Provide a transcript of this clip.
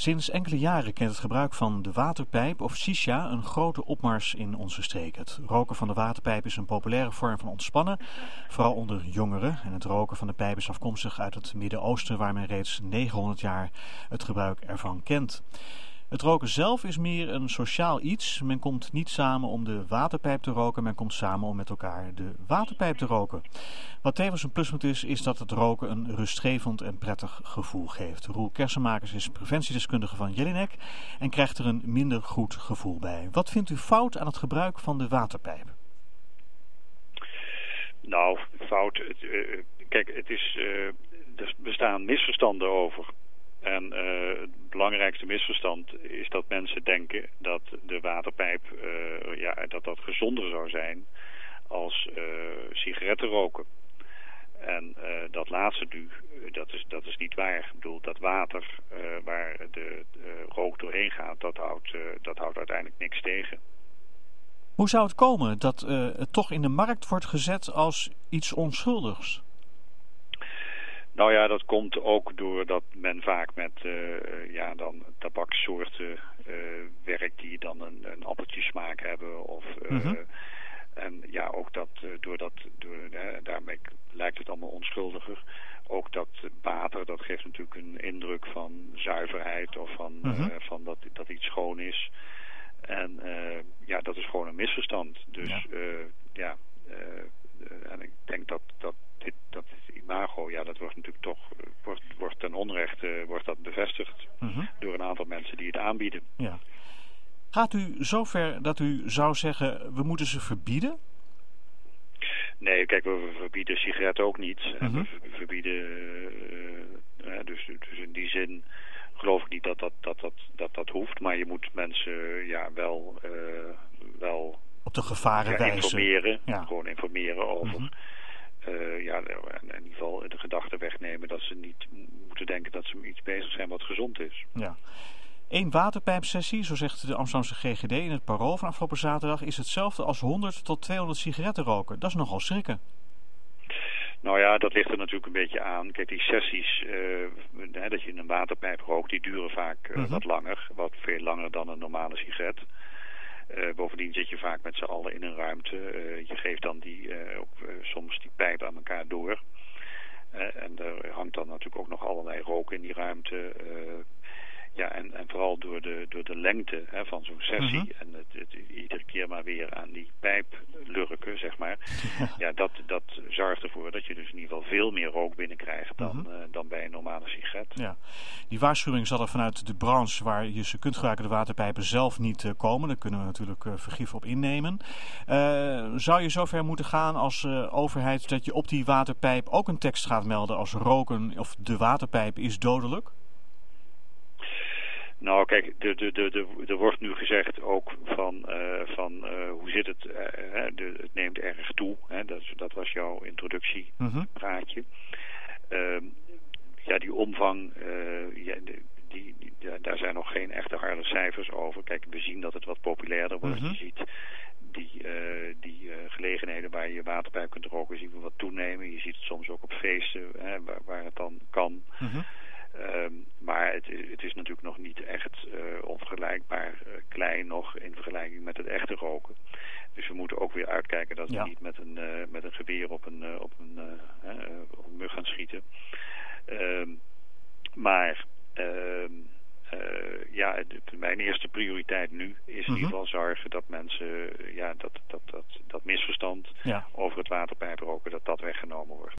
Sinds enkele jaren kent het gebruik van de waterpijp of shisha een grote opmars in onze streek. Het roken van de waterpijp is een populaire vorm van ontspannen, vooral onder jongeren. En het roken van de pijp is afkomstig uit het Midden-Oosten, waar men reeds 900 jaar het gebruik ervan kent. Het roken zelf is meer een sociaal iets. Men komt niet samen om de waterpijp te roken, men komt samen om met elkaar de waterpijp te roken. Wat tevens een pluspunt is dat het roken een rustgevend en prettig gevoel geeft. Roel Kersenmakers is preventiedeskundige van Jelinek en krijgt er een minder goed gevoel bij. Wat vindt u fout aan het gebruik van de waterpijp? Nou, fout. Kijk, er bestaan misverstanden over. En het belangrijkste misverstand is dat mensen denken dat de waterpijp dat gezonder zou zijn als sigaretten roken. En dat laatste nu, dat is niet waar. Ik bedoel, dat water waar de rook doorheen gaat, dat houdt uiteindelijk niks tegen. Hoe zou het komen dat het toch in de markt wordt gezet als iets onschuldigs? Nou ja, dat komt ook doordat men vaak met dan tabaksoorten werkt die dan een appeltjesmaak hebben. Of, en ja, ook daarmee lijkt het allemaal onschuldiger. Ook dat water, dat geeft natuurlijk een indruk van zuiverheid of van dat iets schoon is. En dat is gewoon een misverstand. Dus en ik denk dat dit imago, dat wordt natuurlijk toch wordt ten onrechte wordt dat bevestigd door een aantal mensen die het aanbieden. Ja. Gaat u zover dat u zou zeggen, we moeten ze verbieden? Nee, kijk, we verbieden sigaretten ook niet. En we verbieden, dus in die zin geloof ik niet dat hoeft. Maar je moet mensen wel op de gevaren wijzen. Informeren. Ja. Gewoon informeren over. En in ieder geval de gedachte wegnemen dat ze niet moeten denken dat ze met iets bezig zijn wat gezond is. Ja. 1 waterpijpsessie, zo zegt de Amsterdamse GGD in het Parool van afgelopen zaterdag, is hetzelfde als 100 tot 200 sigaretten roken. Dat is nogal schrikken. Nou ja, dat ligt er natuurlijk een beetje aan. Kijk, die sessies, dat je in een waterpijp rookt, die duren vaak wat langer. Wat veel langer dan een normale sigaret. Bovendien zit je vaak met z'n allen in een ruimte. Je geeft dan soms die pijp aan elkaar door. En er hangt dan natuurlijk ook nog allerlei rook in die ruimte. En vooral door de lengte van zo'n sessie en het iedere keer maar weer aan die pijp lurken, zeg maar. Dat zorgt ervoor dat je dus in ieder geval veel meer rook binnenkrijgt dan bij een normale sigaret. Ja. Die waarschuwing zal er vanuit de branche waar je ze kunt gebruiken, de waterpijpen zelf niet komen. Daar kunnen we natuurlijk vergif op innemen. Zou je zover moeten gaan als overheid dat je op die waterpijp ook een tekst gaat melden als roken of de waterpijp is dodelijk? Nou, kijk, er wordt nu gezegd ook van hoe zit het? Het neemt erg toe. Dat was jouw introductiepraatje. Die omvang, daar zijn nog geen echte harde cijfers over. Kijk, we zien dat het wat populairder wordt. Je ziet die gelegenheden waar je waterpijp kunt roken, zien we wat toenemen. Je ziet het soms ook op feesten waar het dan kan. Maar het is natuurlijk nog niet echt onvergelijkbaar klein nog in vergelijking met het echte roken. Dus we moeten ook weer uitkijken dat we niet met een geweer op een mug gaan schieten. Mijn eerste prioriteit nu is in ieder geval zorgen dat mensen dat misverstand over het waterpijproken dat weggenomen wordt.